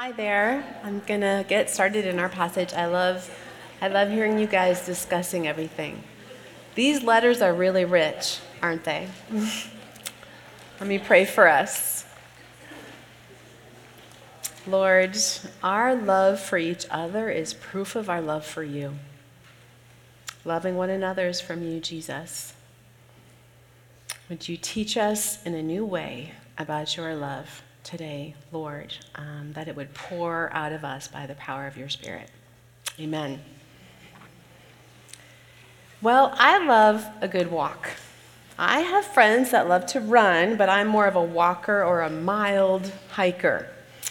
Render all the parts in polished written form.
Hi there. I'm gonna get started in our passage. I love hearing you guys discussing everything. These letters are really rich, aren't they? Let me pray for us. Lord, our love for each other is proof of our love for you. Loving one another is from you, Jesus. Would you teach us in a new way about your love today, Lord, that it would pour out of us by the power of your Spirit. Amen. Well, I love a good walk. I have friends that love to run, but I'm more of a walker or a mild hiker.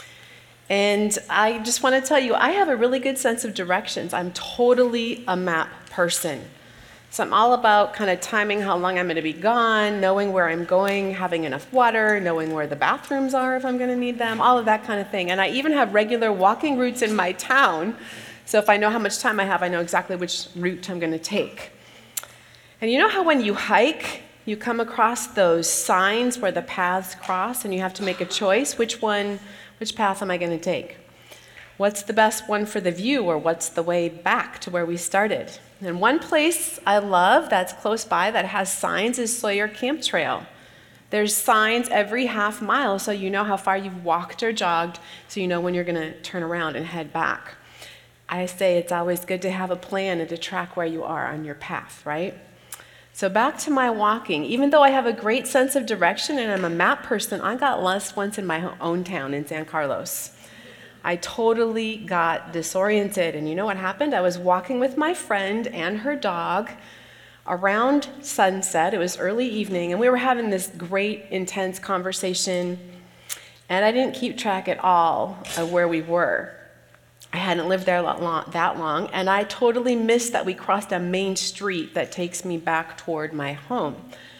And I just want to tell you, I have a really good sense of directions. I'm totally a map person. So I'm all about kind of timing how long I'm going to be gone, knowing where I'm going, having enough water, knowing where the bathrooms are if I'm going to need them, all of that kind of thing. And I even have regular walking routes in my town. So if I know how much time I have, I know exactly which route I'm going to take. And you know how when you hike, you come across those signs where the paths cross and you have to make a choice? Which path am I going to take? What's the best one for the view, or what's the way back to where we started? And one place I love that's close by that has signs is Sawyer Camp Trail. There's signs every half mile so you know how far you've walked or jogged, so you know when you're going to turn around and head back. I say it's always good to have a plan and to track where you are on your path, right? So back to my walking. Even though I have a great sense of direction and I'm a map person, I got lost once in my own town in San Carlos. I totally got disoriented, and you know what happened? I was walking with my friend and her dog around sunset. It was early evening, and we were having this great, intense conversation, and I didn't keep track at all of where we were. I hadn't lived there that long, and I totally missed that we crossed a main street that takes me back toward my home.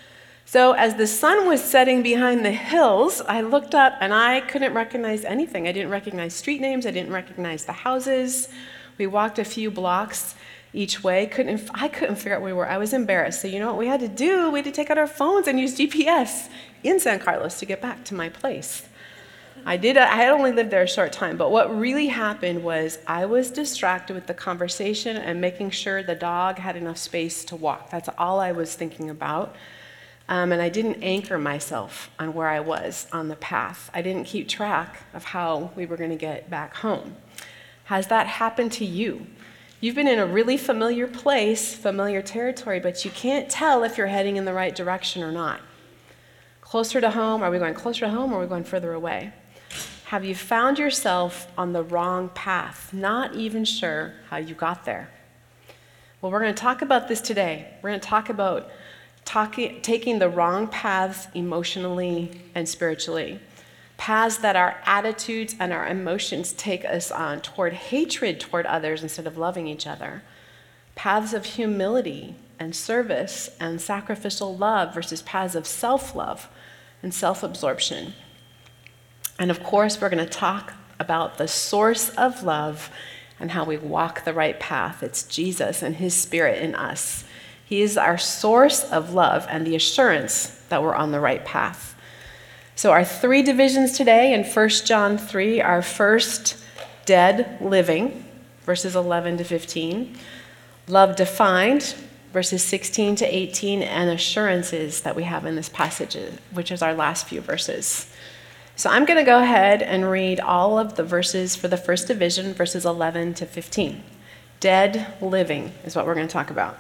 So as the sun was setting behind the hills, I looked up and I couldn't recognize anything. I didn't recognize street names. I didn't recognize the houses. We walked a few blocks each way. I couldn't figure out where we were. I was embarrassed. So you know what we had to do? We had to take out our phones and use GPS in San Carlos to get back to my place. I had only lived there a short time, but what really happened was I was distracted with the conversation and making sure the dog had enough space to walk. That's all I was thinking about. And I didn't anchor myself on where I was on the path. I didn't keep track of how we were going to get back home. Has that happened to you? You've been in a really familiar place, familiar territory, but you can't tell if you're heading in the right direction or not. Closer to home, are we going closer to home or are we going further away? Have you found yourself on the wrong path, not even sure how you got there? Well, we're going to talk about this today. We're going to talk about taking the wrong paths emotionally and spiritually. Paths that our attitudes and our emotions take us on toward hatred toward others instead of loving each other. Paths of humility and service and sacrificial love versus paths of self-love and self-absorption. And of course, we're going to talk about the source of love and how we walk the right path. It's Jesus and his Spirit in us. He is our source of love and the assurance that we're on the right path. So our three divisions today in 1 John 3 are first, dead living, verses 11 to 15, love defined, verses 16 to 18, and assurances that we have in this passage, which is our last few verses. So I'm going to go ahead and read all of the verses for the first division, verses 11 to 15. Dead living is what we're going to talk about.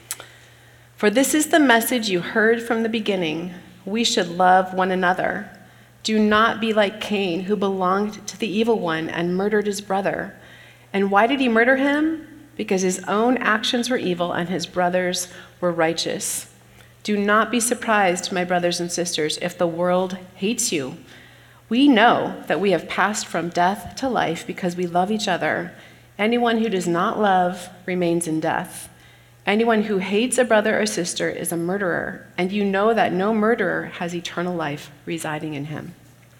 For this is the message you heard from the beginning. We should love one another. Do not be like Cain, who belonged to the evil one and murdered his brother. And why did he murder him? Because his own actions were evil and his brothers were righteous. Do not be surprised, my brothers and sisters, if the world hates you. We know that we have passed from death to life because we love each other. Anyone who does not love remains in death. Anyone who hates a brother or sister is a murderer, and you know that no murderer has eternal life residing in him.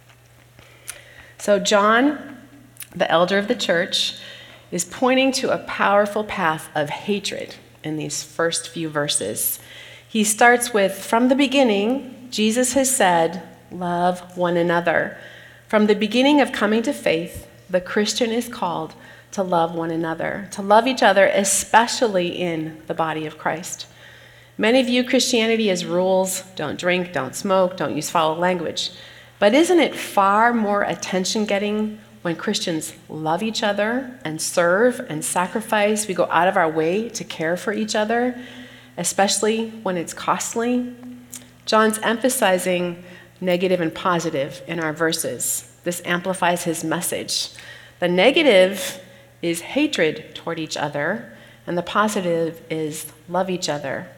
So John, the elder of the church, is pointing to a powerful path of hatred in these first few verses. He starts with, from the beginning, Jesus has said, love one another. From the beginning of coming to faith, The Christian is called to love one another, to love each other, especially in the body of Christ. Many view Christianity as rules: don't drink, don't smoke, don't use foul language. But isn't it far more attention-getting when Christians love each other and serve and sacrifice? We go out of our way to care for each other, especially when it's costly. John's emphasizing negative and positive in our verses. This amplifies his message. The negative is hatred toward each other, and the positive is love each other.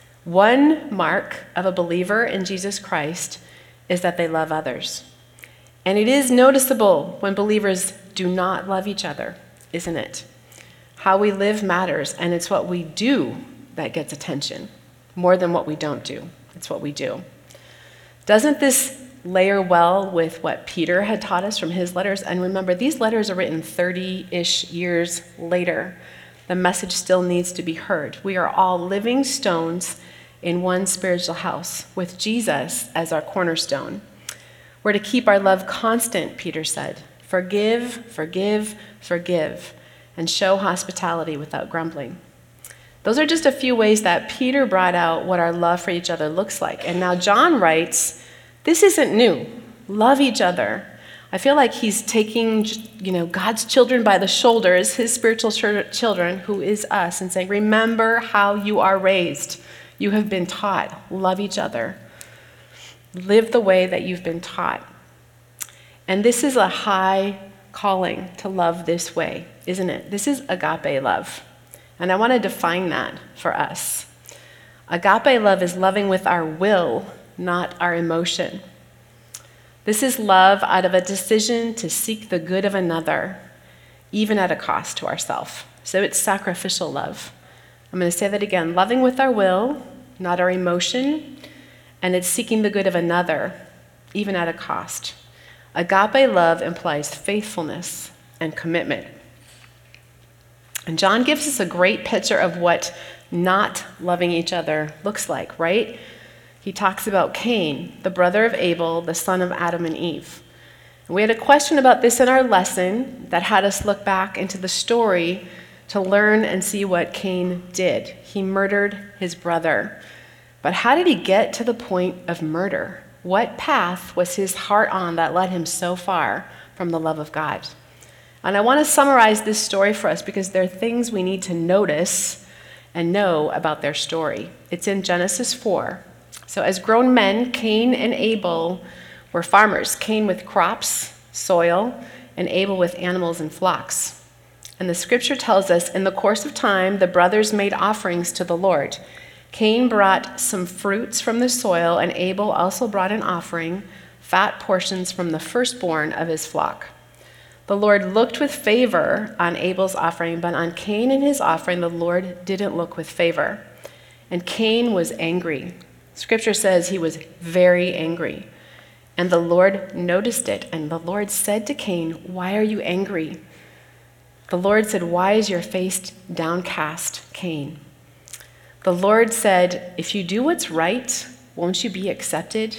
One mark of a believer in Jesus Christ is that they love others. And it is noticeable when believers do not love each other, isn't it? How we live matters, and it's what we do that gets attention, more than what we don't do. It's what we do. Doesn't this layer well with what Peter had taught us from his letters? And remember, these letters are written 30-ish years later. The message still needs to be heard. We are all living stones in one spiritual house, with Jesus as our cornerstone. We're to keep our love constant, Peter said. Forgive, forgive, forgive, and show hospitality without grumbling. Those are just a few ways that Peter brought out what our love for each other looks like. And now John writes, this isn't new. Love each other. I feel like he's taking, God's children by the shoulders, his spiritual children, who is us, and saying, remember how you are raised. You have been taught. Love each other. Live the way that you've been taught. And this is a high calling to love this way, isn't it? This is agape love. And I want to define that for us. Agape love is loving with our will, not our emotion. This is love out of a decision to seek the good of another, even at a cost to ourselves. So it's sacrificial love. I'm going to say that again. Loving with our will, not our emotion, and it's seeking the good of another, even at a cost. Agape love implies faithfulness and commitment. And John gives us a great picture of what not loving each other looks like, right? He talks about Cain, the brother of Abel, the son of Adam and Eve. And we had a question about this in our lesson that had us look back into the story to learn and see what Cain did. He murdered his brother. But how did he get to the point of murder? What path was his heart on that led him so far from the love of God? And I want to summarize this story for us because there are things we need to notice and know about their story. It's in Genesis 4. So as grown men, Cain and Abel were farmers. Cain with crops, soil, and Abel with animals and flocks. And the scripture tells us, in the course of time, the brothers made offerings to the Lord. Cain brought some fruits from the soil, and Abel also brought an offering, fat portions from the firstborn of his flock. The Lord looked with favor on Abel's offering, but on Cain and his offering, the Lord didn't look with favor. And Cain was angry. Scripture says he was very angry. And the Lord noticed it, and the Lord said to Cain, "Why are you angry?" The Lord said, "Why is your face downcast, Cain?" The Lord said, "If you do what's right, won't you be accepted?"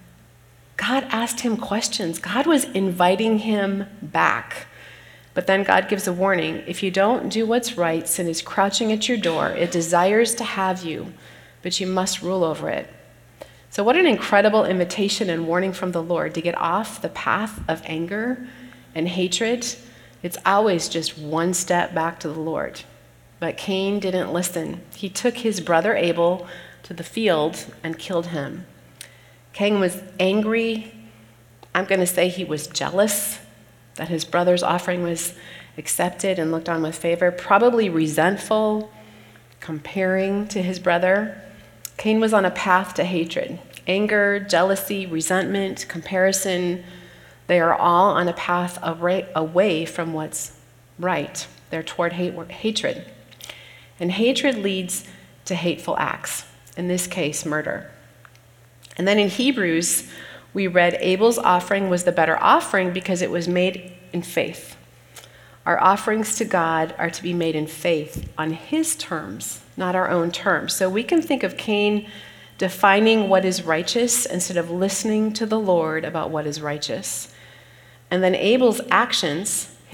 God asked him questions. God was inviting him back. But then God gives a warning. If you don't do what's right, sin is crouching at your door. It desires to have you, but you must rule over it. So what an incredible invitation and warning from the Lord to get off the path of anger and hatred. It's always just one step back to the Lord. But Cain didn't listen. He took his brother Abel to the field and killed him. Cain was angry. I'm going to say he was jealous that his brother's offering was accepted and looked on with favor, probably resentful, comparing to his brother. Cain was on a path to hatred. Anger, jealousy, resentment, comparison, they are all on a path away from what's right. They're toward hatred. And hatred leads to hateful acts, in this case, murder. And then in Hebrews, we read Abel's offering was the better offering because it was made in faith. Our offerings to God are to be made in faith on his terms, not our own terms. So we can think of Cain defining what is righteous instead of listening to the Lord about what is righteous. And then Abel's actions,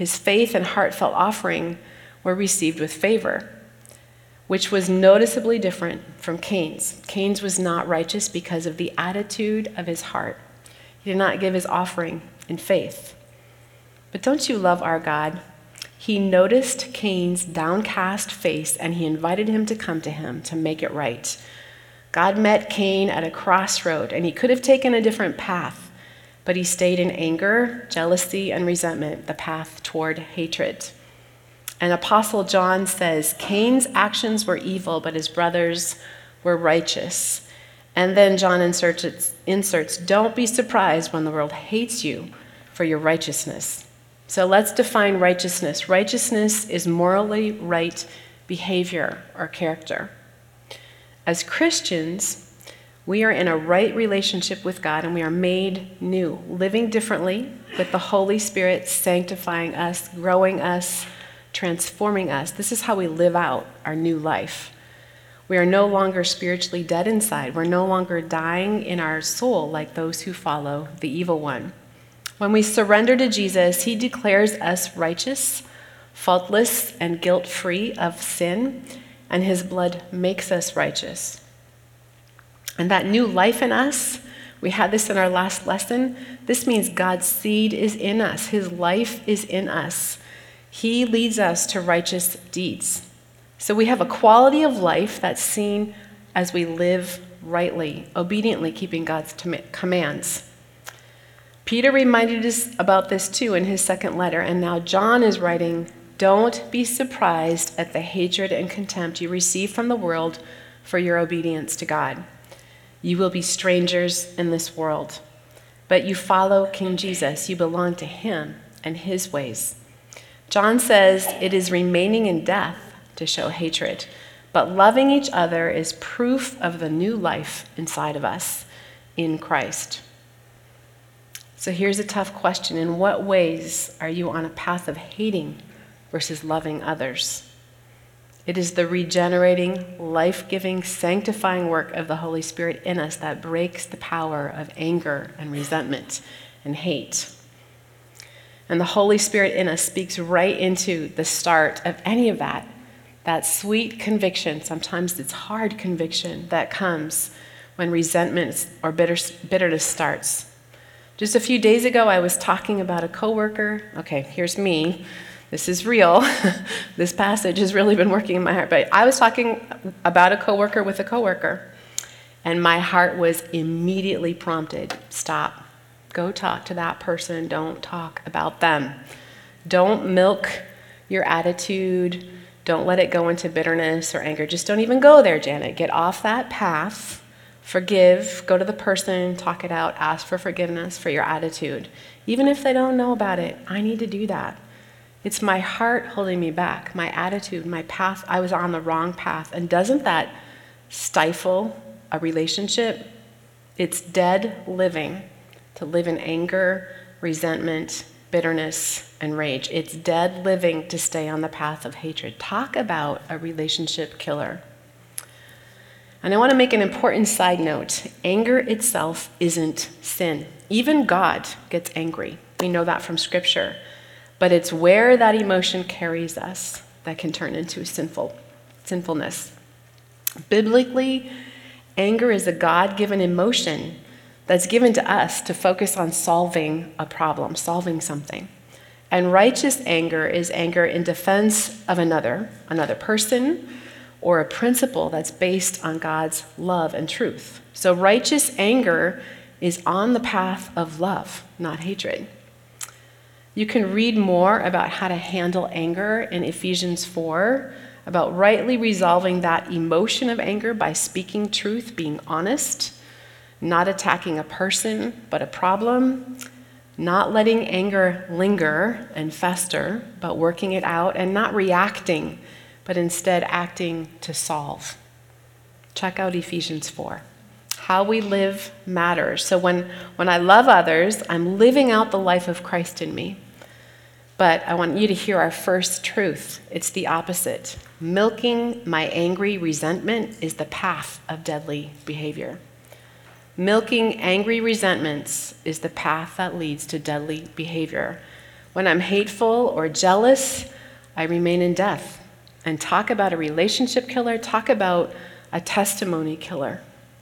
His faith and heartfelt offering were received with favor, which was noticeably different from Cain's. Cain's was not righteous because of the attitude of his heart. He did not give his offering in faith. But don't you love our God? He noticed Cain's downcast face, and he invited him to come to him to make it right. God met Cain at a crossroad, and he could have taken a different path, but he stayed in anger, jealousy, and resentment, the path toward hatred. And Apostle John says, Cain's actions were evil, but his brothers were righteous. And then John inserts, don't be surprised when the world hates you for your righteousness. So let's define righteousness. Righteousness is morally right behavior or character. As Christians, we are in a right relationship with God, and we are made new, living differently with the Holy Spirit sanctifying us, growing us, transforming us. This is how we live out our new life. We are no longer spiritually dead inside. We're no longer dying in our soul like those who follow the evil one. When we surrender to Jesus, he declares us righteous, faultless, and guilt-free of sin, and his blood makes us righteous. And that new life in us, we had this in our last lesson, this means God's seed is in us. His life is in us. He leads us to righteous deeds. So we have a quality of life that's seen as we live rightly, obediently keeping God's commands. Peter reminded us about this too in his second letter, and now John is writing, don't be surprised at the hatred and contempt you receive from the world for your obedience to God. You will be strangers in this world, but you follow King Jesus. You belong to him and his ways. John says it is remaining in death to show hatred, but loving each other is proof of the new life inside of us in Christ. So here's a tough question. In what ways are you on a path of hating versus loving others? It is the regenerating, life-giving, sanctifying work of the Holy Spirit in us that breaks the power of anger and resentment and hate. And the Holy Spirit in us speaks right into the start of any of that sweet conviction, sometimes it's hard conviction, that comes when resentment or bitterness starts. Just a few days ago, I was talking about a coworker. Okay, here's me. This is real. This passage has really been working in my heart. But I was talking about a coworker with a coworker, and my heart was immediately prompted. Stop. Go talk to that person. Don't talk about them. Don't milk your attitude. Don't let it go into bitterness or anger. Just don't even go there, Janet. Get off that path. Forgive, go to the person, talk it out, ask for forgiveness for your attitude. Even if they don't know about it, I need to do that. It's my heart holding me back, my attitude, my path. I was on the wrong path. And doesn't that stifle a relationship? It's dead living to live in anger, resentment, bitterness, and rage. It's dead living to stay on the path of hatred. Talk about a relationship killer. And I want to make an important side note. Anger itself isn't sin. Even God gets angry. We know that from Scripture. But it's where that emotion carries us that can turn into sinfulness. Biblically, anger is a God-given emotion that's given to us to focus on solving a problem, solving something. And righteous anger is anger in defense of another person, or a principle that's based on God's love and truth. So righteous anger is on the path of love, not hatred. You can read more about how to handle anger in Ephesians 4, about rightly resolving that emotion of anger by speaking truth, being honest, not attacking a person, but a problem, not letting anger linger and fester, but working it out, and not reacting, but instead acting to solve. Check out Ephesians 4. How we live matters. So when I love others, I'm living out the life of Christ in me. But I want you to hear our first truth. It's the opposite. Milking my angry resentment is the path of deadly behavior. Milking angry resentments is the path that leads to deadly behavior. When I'm hateful or jealous, I remain in death. And talk about a relationship killer, talk about a testimony killer.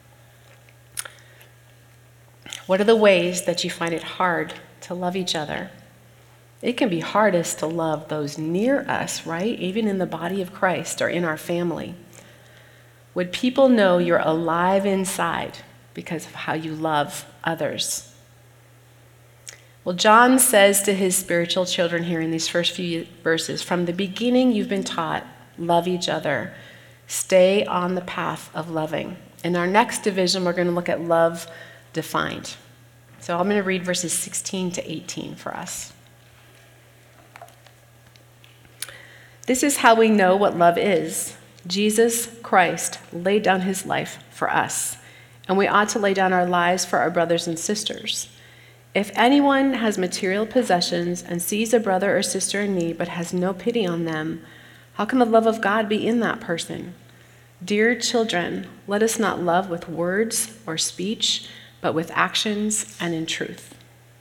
What are the ways that you find it hard to love each other? It can be hardest to love those near us, right? Even in the body of Christ or in our family. Would people know you're alive inside because of how you love others? Well, John says to his spiritual children here in these first few verses, from the beginning you've been taught, love each other. Stay on the path of loving. In our next division, we're going to look at love defined. So I'm going to read verses 16 to 18 for us. This is how we know what love is. Jesus Christ laid down his life for us, and we ought to lay down our lives for our brothers and sisters. If anyone has material possessions and sees a brother or sister in need but has no pity on them, how can the love of God be in that person? Dear children, let us not love with words or speech, but with actions and in truth.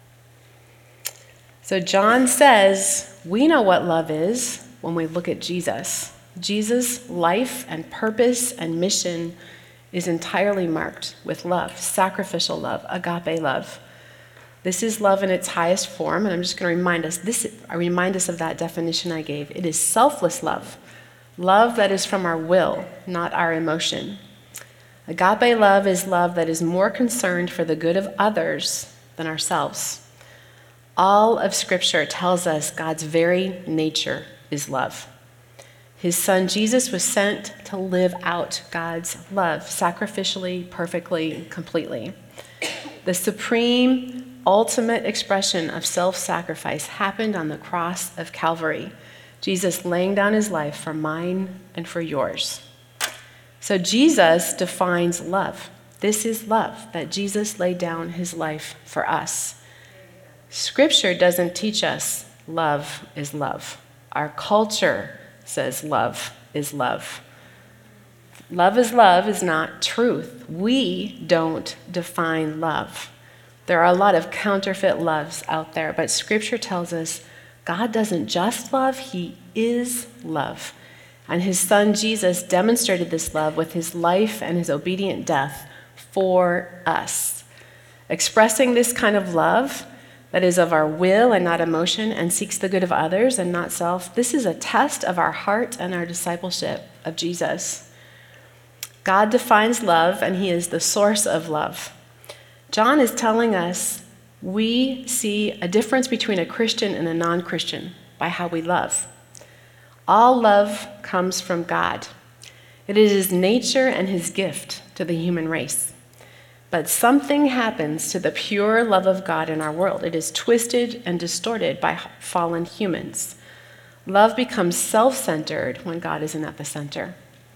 So John says we know what love is when we look at Jesus. Jesus' life and purpose and mission is entirely marked with love, sacrificial love, agape love. This is love in its highest form, and I'm just going to remind us of that definition I gave. It is selfless love, love that is from our will, not our emotion. Agape love is love that is more concerned for the good of others than ourselves. All of Scripture tells us God's very nature is love. His son Jesus was sent to live out God's love sacrificially, perfectly, completely. The supreme, ultimate expression of self-sacrifice happened on the cross of Calvary, Jesus laying down his life for mine and for yours. So Jesus defines love. This is love, that Jesus laid down his life for us. Scripture doesn't teach us love is love. Our culture says love is love. Love is not truth. We don't define love. There are a lot of counterfeit loves out there, but Scripture tells us God doesn't just love, he is love. And his son Jesus demonstrated this love with his life and his obedient death for us. Expressing this kind of love that is of our will and not emotion and seeks the good of others and not self, this is a test of our heart and our discipleship of Jesus. God defines love, and he is the source of love. John is telling us we see a difference between a Christian and a non-Christian by how we love. All love comes from God. It is his nature and his gift to the human race. But something happens to the pure love of God in our world. It is twisted and distorted by fallen humans. Love becomes self-centered when God isn't at the center.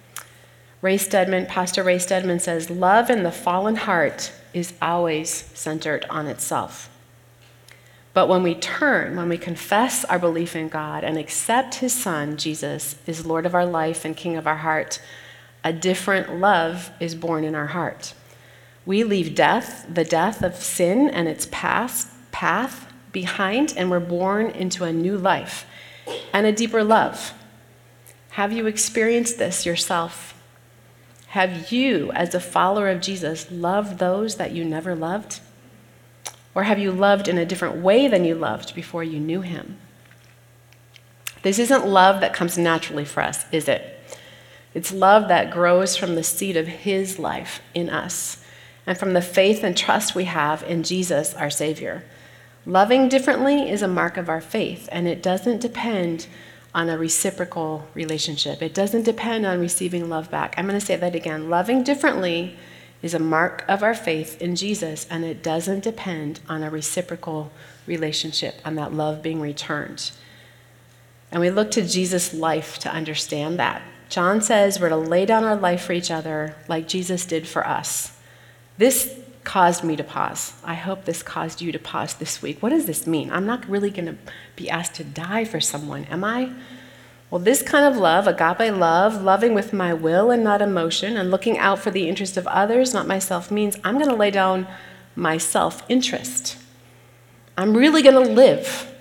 Pastor Ray Stedman says, love in the fallen heart is always centered on itself. But when we confess our belief in God and accept his son, Jesus, is Lord of our life and King of our heart, a different love is born in our heart. We leave the death of sin and its path behind, and we're born into a new life and a deeper love. Have you experienced this yourself? Have you, as a follower of Jesus, loved those that you never loved? Or have you loved in a different way than you loved before you knew him? This isn't love that comes naturally for us, is it? It's love that grows from the seed of his life in us and from the faith and trust we have in Jesus, our Savior. Loving differently is a mark of our faith, and it doesn't depend on a reciprocal relationship. It doesn't depend on receiving love back. I'm going to say that again. Loving differently is a mark of our faith in Jesus, and it doesn't depend on a reciprocal relationship, on that love being returned. And we look to Jesus' life to understand that. John says we're to lay down our life for each other like Jesus did for us. This caused me to pause. I hope this caused you to pause this week. What does this mean? I'm not really going to be asked to die for someone, am I? Well, this kind of love, agape love, loving with my will and not emotion, and looking out for the interest of others, not myself, means I'm going to lay down my self-interest. I'm really going to live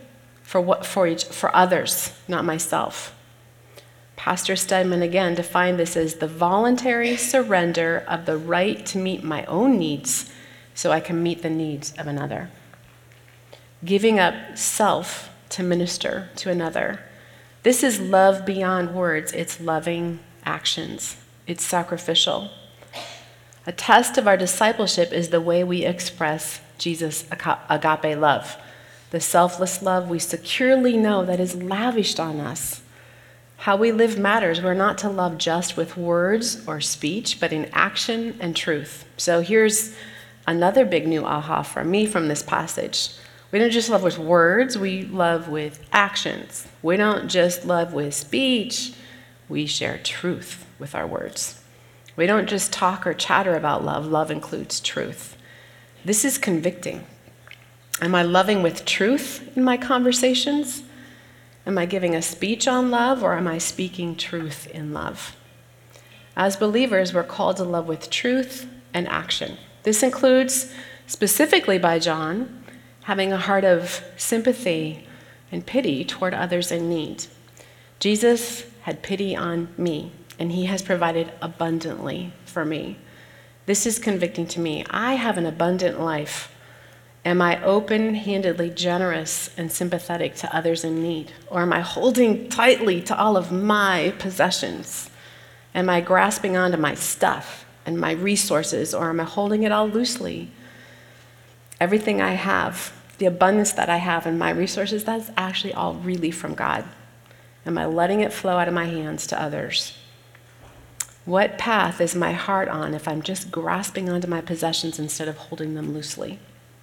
for others, not myself. Pastor Stedman again defined this as the voluntary surrender of the right to meet my own needs so I can meet the needs of another. Giving up self to minister to another. This is love beyond words. It's loving actions. It's sacrificial. A test of our discipleship is the way we express Jesus' agape love, the selfless love we securely know that is lavished on us. How we live matters. We're not to love just with words or speech, but in action and truth. So here's another big new aha from me from this passage. We don't just love with words, we love with actions. We don't just love with speech, we share truth with our words. We don't just talk or chatter about love, love includes truth. This is convicting. Am I loving with truth in my conversations? Am I giving a speech on love, or am I speaking truth in love? As believers, we're called to love with truth and action. This includes, specifically by John, having a heart of sympathy and pity toward others in need. Jesus had pity on me, and he has provided abundantly for me. This is convicting to me. I have an abundant life. Am I open-handedly generous and sympathetic to others in need? Or am I holding tightly to all of my possessions? Am I grasping onto my stuff and my resources, or am I holding it all loosely? Everything I have, the abundance that I have and my resources, that's actually all really from God. Am I letting it flow out of my hands to others? What path is my heart on if I'm just grasping onto my possessions instead of holding them loosely?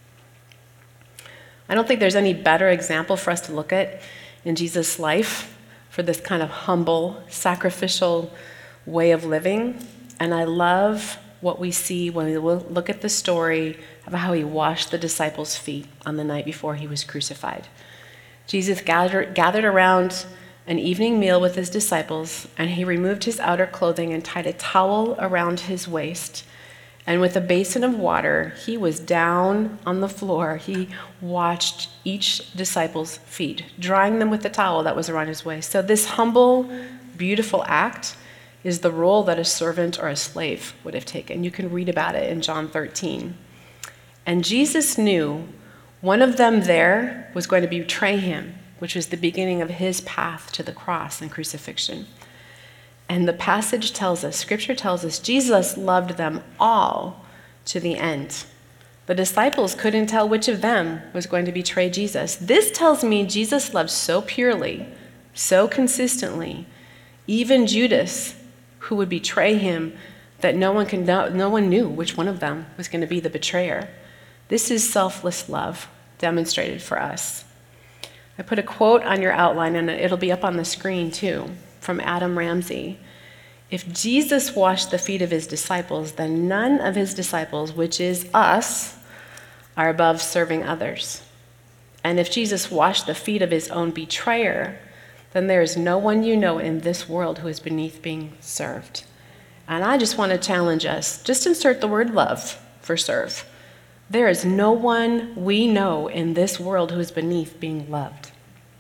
I don't think there's any better example for us to look at in Jesus' life for this kind of humble, sacrificial way of living. And I love what we see when we look at the story of how he washed the disciples' feet on the night before he was crucified. Jesus gathered around an evening meal with his disciples, and he removed his outer clothing and tied a towel around his waist. And with a basin of water, he was down on the floor. He washed each disciple's feet, drying them with the towel that was around his waist. So this humble, beautiful act is the role that a servant or a slave would have taken. You can read about it in John 13. And Jesus knew one of them there was going to betray him, which was the beginning of his path to the cross and crucifixion. And the passage tells us, Scripture tells us, Jesus loved them all to the end. The disciples couldn't tell which of them was going to betray Jesus. This tells me Jesus loved so purely, so consistently, even Judas, who would betray him, that no one knew which one of them was going to be the betrayer. This is selfless love demonstrated for us. I put a quote on your outline, and it'll be up on the screen too, from Adam Ramsey. If Jesus washed the feet of his disciples, then none of his disciples, which is us, are above serving others. And if Jesus washed the feet of his own betrayer, then there is no one you know in this world who is beneath being served. And I just want to challenge us, just insert the word love for serve. There is no one we know in this world who is beneath being loved.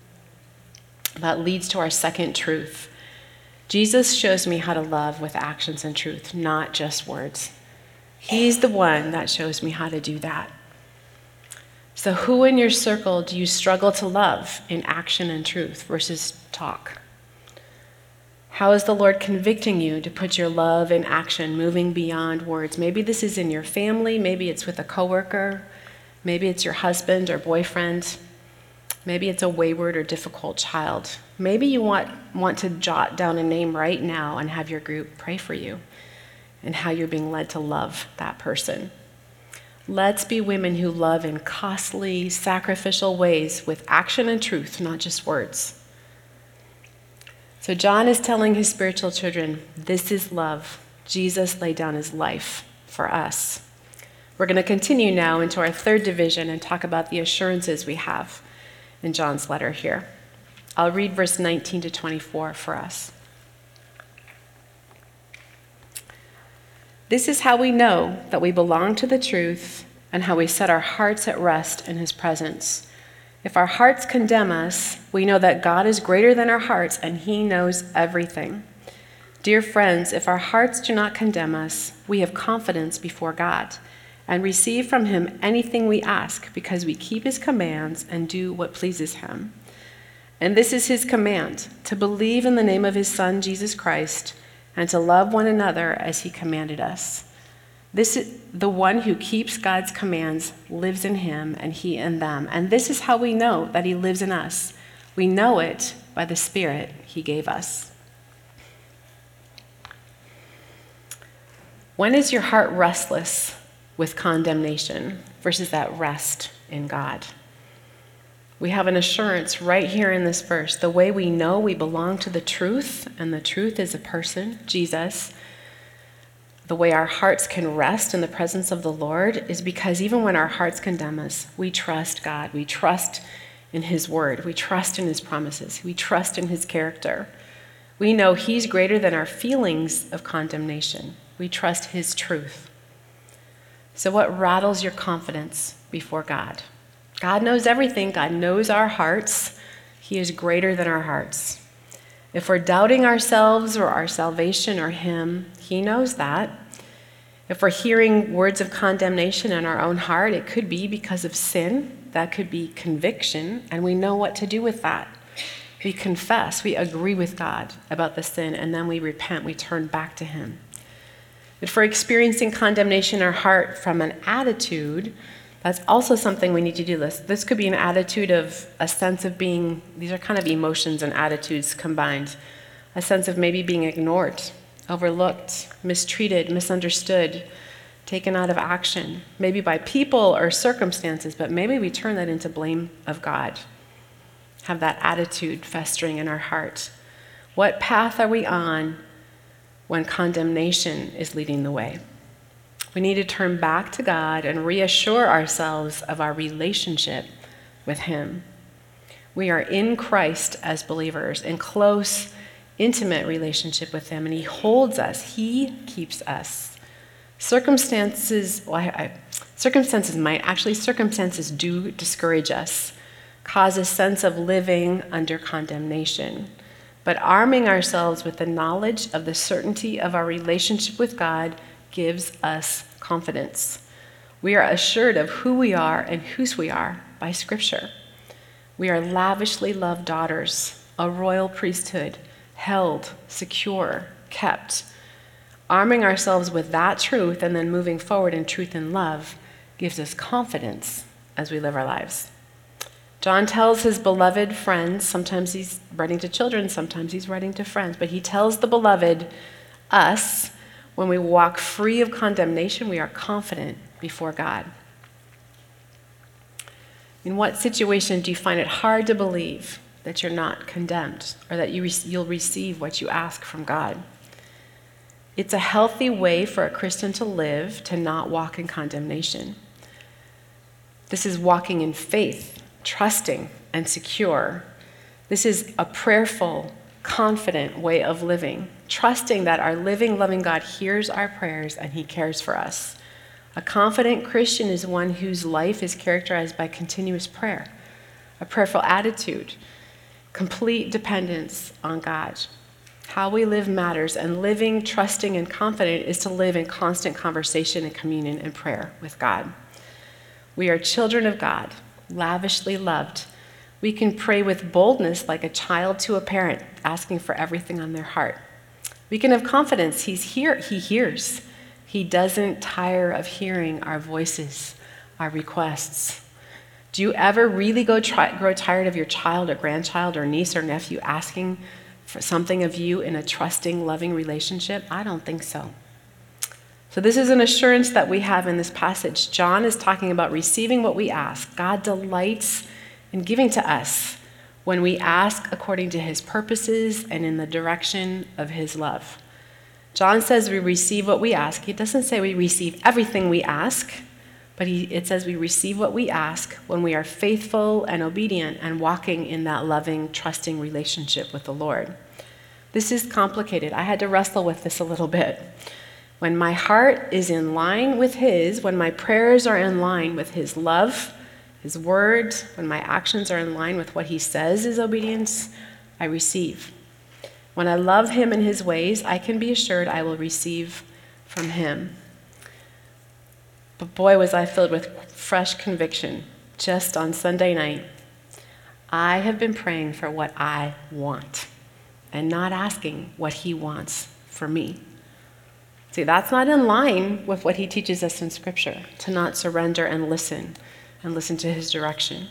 That leads to our second truth. Jesus shows me how to love with actions and truth, not just words. He's the one that shows me how to do that. So who in your circle do you struggle to love in action and truth versus talk? How is the Lord convicting you to put your love in action, moving beyond words? Maybe this is in your family, maybe it's with a coworker, maybe it's your husband or boyfriend, maybe it's a wayward or difficult child. Maybe you want to jot down a name right now and have your group pray for you and how you're being led to love that person. Let's be women who love in costly, sacrificial ways with action and truth, not just words. So John is telling his spiritual children, this is love. Jesus laid down his life for us. We're going to continue now into our third division and talk about the assurances we have in John's letter here. I'll read verse 19 to 24 for us. This is how we know that we belong to the truth and how we set our hearts at rest in his presence. If our hearts condemn us, we know that God is greater than our hearts and he knows everything. Dear friends, if our hearts do not condemn us, we have confidence before God and receive from him anything we ask because we keep his commands and do what pleases him. And this is his command, to believe in the name of his Son, Jesus Christ, and to love one another as he commanded us. This is the one who keeps God's commands lives in him and he in them. And this is how we know that he lives in us. We know it by the Spirit he gave us. When is your heart restless with condemnation versus that rest in God? We have an assurance right here in this verse. The way we know we belong to the truth, and the truth is a person, Jesus, the way our hearts can rest in the presence of the Lord is because even when our hearts condemn us, we trust God. We trust in his word. We trust in his promises. We trust in his character. We know he's greater than our feelings of condemnation. We trust his truth. So what rattles your confidence before God? God knows everything. God knows our hearts. He is greater than our hearts. If we're doubting ourselves or our salvation or him, he knows that. If we're hearing words of condemnation in our own heart, it could be because of sin. That could be conviction, and we know what to do with that. We confess, we agree with God about the sin, and then we repent, we turn back to him. If we're experiencing condemnation in our heart from an attitude, that's also something we need to do. This could be an attitude of a sense of being, these are kind of emotions and attitudes combined, a sense of maybe being ignored, overlooked, mistreated, misunderstood, taken out of action, maybe by people or circumstances, but maybe we turn that into blame of God, have that attitude festering in our heart. What path are we on when condemnation is leading the way? We need to turn back to God and reassure ourselves of our relationship with him. We are in Christ as believers, in close, intimate relationship with him, and he holds us. He keeps us. Circumstances do discourage us, cause a sense of living under condemnation. But arming ourselves with the knowledge of the certainty of our relationship with God gives us confidence. We are assured of who we are and whose we are by Scripture. We are lavishly loved daughters, a royal priesthood, held, secure, kept. Arming ourselves with that truth and then moving forward in truth and love gives us confidence as we live our lives. John tells his beloved friends, sometimes he's writing to children, sometimes he's writing to friends, but he tells the beloved, us, when we walk free of condemnation, we are confident before God. In what situation do you find it hard to believe that you're not condemned or that you'll receive what you ask from God? It's a healthy way for a Christian to live, to not walk in condemnation. This is walking in faith, trusting and secure. This is a prayerful, confident way of living, trusting that our living, loving God hears our prayers and he cares for us. A confident Christian is one whose life is characterized by continuous prayer, a prayerful attitude, complete dependence on God. How we live matters, and living, trusting, and confident is to live in constant conversation and communion and prayer with God. We are children of God, lavishly loved. We can pray with boldness like a child to a parent, asking for everything on their heart. We can have confidence. He's here. He hears. He doesn't tire of hearing our voices, our requests. Do you ever really grow tired of your child or grandchild or niece or nephew asking for something of you in a trusting, loving relationship? I don't think so. So this is an assurance that we have in this passage. John is talking about receiving what we ask. God delights in giving to us when we ask according to his purposes and in the direction of his love. John says we receive what we ask. He doesn't say we receive everything we ask, but it says we receive what we ask when we are faithful and obedient and walking in that loving, trusting relationship with the Lord. This is complicated. I had to wrestle with this a little bit. When my heart is in line with his, when my prayers are in line with his love His word, when my actions are in line with what he says is obedience, I receive. When I love him and his ways, I can be assured I will receive from him. But boy, was I filled with fresh conviction just on Sunday night. I have been praying for what I want and not asking what he wants for me. See, that's not in line with what he teaches us in Scripture, to not surrender and listen to his direction.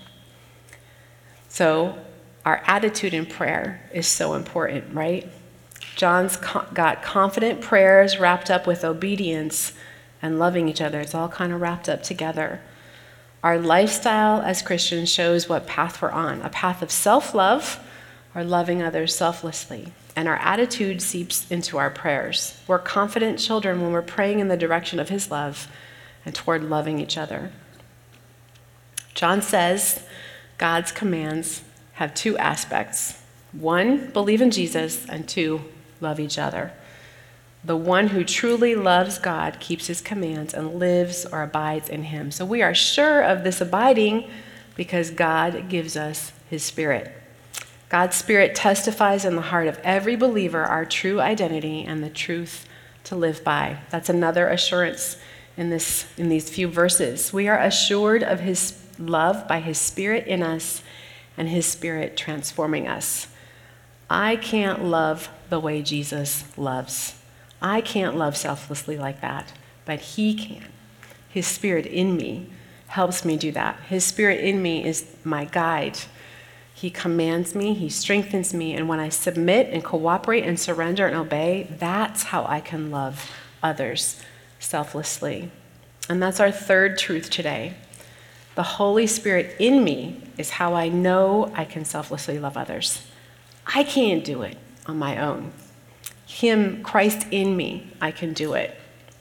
So our attitude in prayer is so important, right? John's got confident prayers wrapped up with obedience and loving each other. It's all kind of wrapped up together. Our lifestyle as Christians shows what path we're on, a path of self-love or loving others selflessly. And our attitude seeps into our prayers. We're confident children when we're praying in the direction of his love and toward loving each other. John says God's commands have two aspects. One, believe in Jesus, and two, love each other. The one who truly loves God keeps his commands and lives or abides in him. So we are sure of this abiding because God gives us his Spirit. God's Spirit testifies in the heart of every believer our true identity and the truth to live by. That's another assurance in these few verses. We are assured of his love by his Spirit in us and his Spirit transforming us. I can't love the way Jesus loves. I can't love selflessly like that, but he can. His Spirit in me helps me do that. His Spirit in me is my guide. He commands me, he strengthens me, and when I submit and cooperate and surrender and obey, that's how I can love others selflessly. And that's our third truth today. The Holy Spirit in me is how I know I can selflessly love others. I can't do it on my own. Him, Christ in me, I can do it.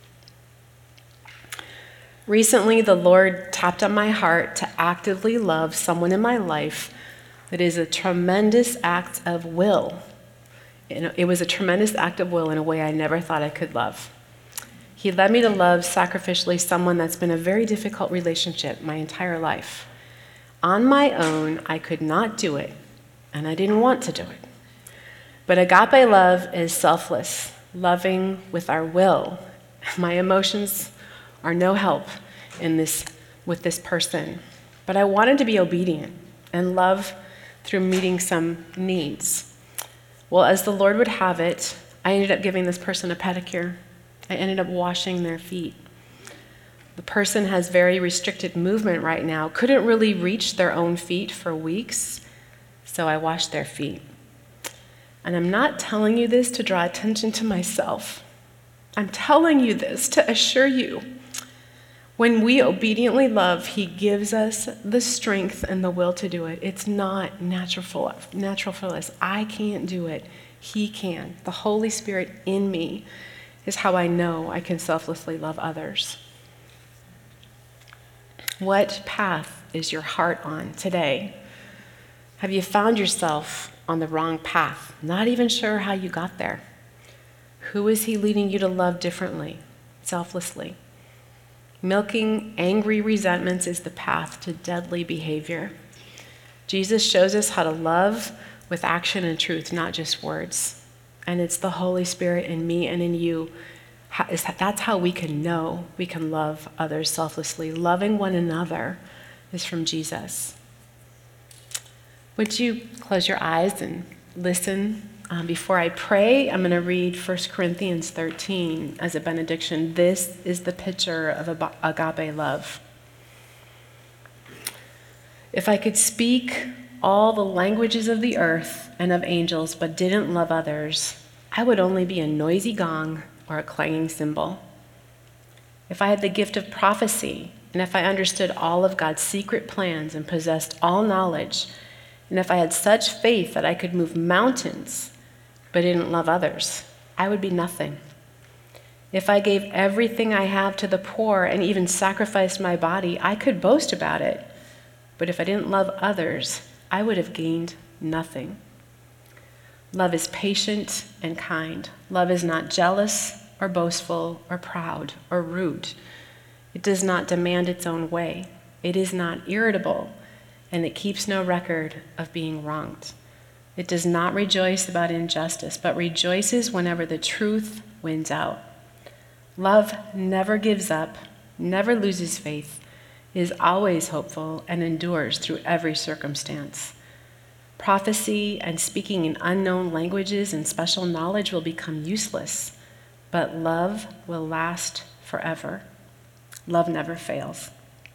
Recently, the Lord tapped on my heart to actively love someone in my life that is a tremendous act of will. It was a tremendous act of will in a way I never thought I could love. He led me to love sacrificially someone that's been a very difficult relationship my entire life. On my own, I could not do it, and I didn't want to do it. But agape love is selfless, loving with our will. My emotions are no help with this person. But I wanted to be obedient and love through meeting some needs. Well, as the Lord would have it, I ended up giving this person a pedicure. I ended up washing their feet. The person has very restricted movement right now, couldn't really reach their own feet for weeks, so I washed their feet. And I'm not telling you this to draw attention to myself. I'm telling you this to assure you, when we obediently love, he gives us the strength and the will to do it. It's not natural for us. I can't do it. He can. The Holy Spirit in me is how I know I can selflessly love others. What path is your heart on today? Have you found yourself on the wrong path, not even sure how you got there? Who is he leading you to love differently, selflessly? Milking angry resentments is the path to deadly behavior. Jesus shows us how to love with action and truth, not just words. And it's the Holy Spirit in me and in you. That's how we can know we can love others selflessly. Loving one another is from Jesus. Would you close your eyes and listen? Before I pray, I'm going to read 1 Corinthians 13 as a benediction. This is the picture of agape love. If I could speak all the languages of the earth and of angels but didn't love others, I would only be a noisy gong or a clanging cymbal. If I had the gift of prophecy, and if I understood all of God's secret plans and possessed all knowledge, and if I had such faith that I could move mountains but didn't love others, I would be nothing. If I gave everything I have to the poor and even sacrificed my body, I could boast about it. But if I didn't love others, I would have gained nothing. Love is patient and kind. Love is not jealous or boastful or proud or rude. It does not demand its own way. It is not irritable, and it keeps no record of being wronged. It does not rejoice about injustice, but rejoices whenever the truth wins out. Love never gives up, never loses faith, is always hopeful, and endures through every circumstance. Prophecy and speaking in unknown languages and special knowledge will become useless, but love will last forever. Love never fails.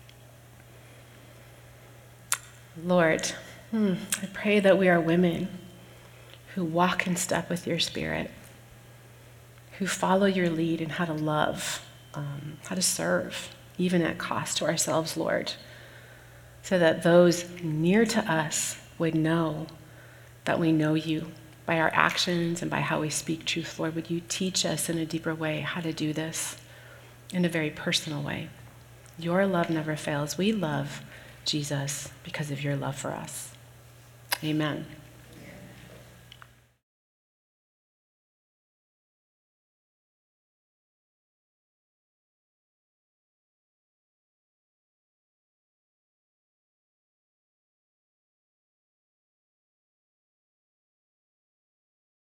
Lord, I pray that we are women who walk in step with your Spirit, who follow your lead in how to love, how to serve, even at cost to ourselves, Lord, so that those near to us would know that we know you by our actions and by how we speak truth. Lord, would you teach us in a deeper way how to do this in a very personal way? Your love never fails. We love Jesus because of your love for us. Amen.